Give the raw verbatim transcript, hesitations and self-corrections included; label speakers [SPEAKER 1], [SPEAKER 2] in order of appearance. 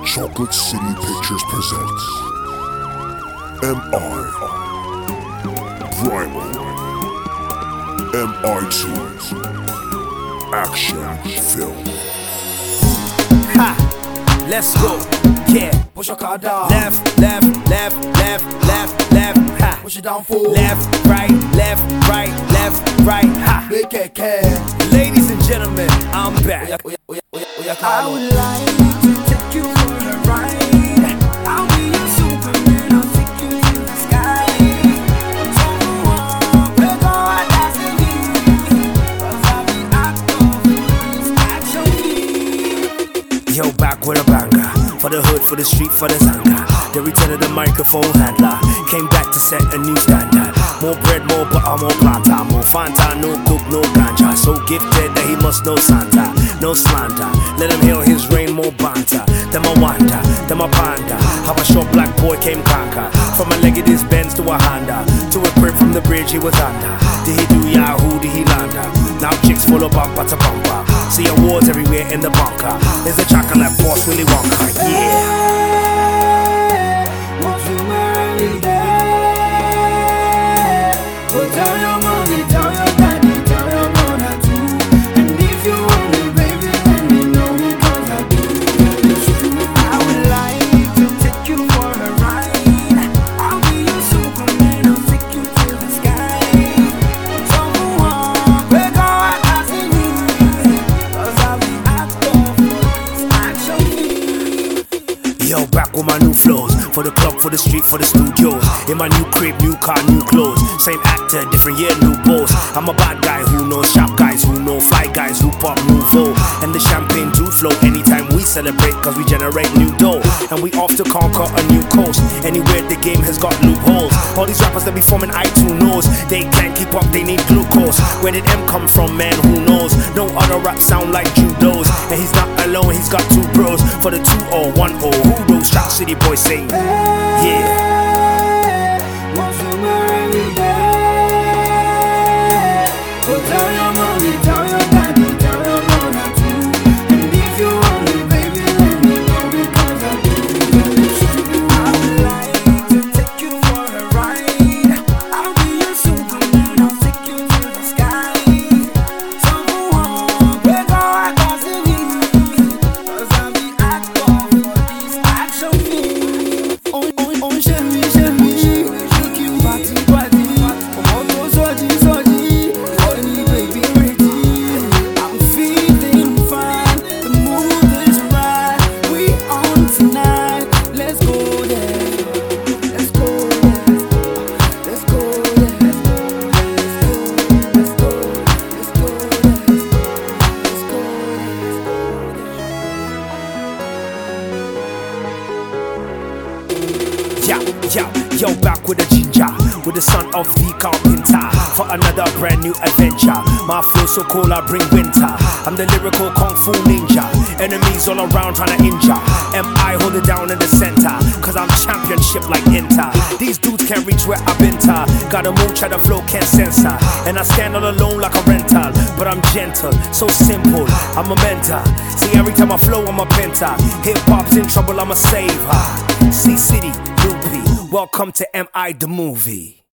[SPEAKER 1] Chocolate City Pictures presents M I Primal M I two Action Film.
[SPEAKER 2] Ha! Let's go. Yeah. Push your car down. Left, left, left, left, left, left. Ha! Push it down full. Left, right, left, right, left, right. Ha! Make it care. Ladies and gentlemen, I'm back. I would like to take you for a ride. I'll be your Superman. I'll take you to the sky. So we're going dancing here, 'cause I'll be out of this action. Yo, back with a banger. For the hood, for the street, for the zanga. The return of the microphone handler came back to set a new standard. More bread, more butter, more planta, more Fanta, no coke, no ganja. So gifted that he must know Santa, no slander. Let him hail his reign, more banter. Then I wonder, then I ponder how a short black boy came conquer. From a leg of his Benz to a Honda, to a crib from the bridge he was under. Did he do Yahoo? Did he lander? Now chicks full of bumper to bumper. See awards everywhere in the bunker. There's a chocolate boss, Willy Wonka. Yeah. Won't you marry me there? But tell your mommy, tell your daddy, tell your mother too. And if you want me, baby, let me know, because I do. I would like to take you for a ride. I'll be your Superman, I'll take you to the sky. Someone break our hearts in here, 'cause I'll be out of this action. Yo, back with my new flows. For the club, for the street, for the studios. In my new crib, new car, new clothes. Same actor, different year, new boss. I'm a bad guy who knows sharp guys, who know fight guys, who pop nouveau. And the champagne do flow anytime we celebrate, 'cause we generate new dough. And we off to conquer a new coast. Anywhere the game has got loopholes. All these rappers that be forming I two knows. They can't keep up, they need glucose. Where did M come from, man, who knows? No other rap sound like judos. And he's not alone, he's got two bros. For the two oh one oh, who those Chocolate City boys say? Yeah. Won't you marry me there? But tell your mommy, tell your daddy, tell your mother too. And if you want me, baby, let me know, because I do. I would like to take you for a ride. I'll be your Superman, I'll take you to the sky. Someone break our hearts in here, 'cause I'll be out of this action film. On, on, on, chérie, chérie, je kiffe party, party. Comment on sorti, sorti, honey, baby, ready. I'm feeling fine, the mood is right. We on tonight, let's go there. Let's go there. Let's go there. Let's go, let's go, let's go, let's go there. Let's go there. Yo, yo, yo, back with the ginger, with the son of the carpenter, for another brand new adventure. My flow so cold, I bring winter. I'm the lyrical kung fu ninja. Enemies all around trying to injure. M I hold it down in the center, 'cause I'm championship like Inter. These dudes can't reach where I've been to. Got a mood, try the flow, can't censor. And I stand all alone like a rental, but I'm gentle, so simple, I'm a mentor. See, every time I flow, I'm a penta. Hip hop's in trouble, I'm a saver. C City, Loopy, welcome to M I the movie.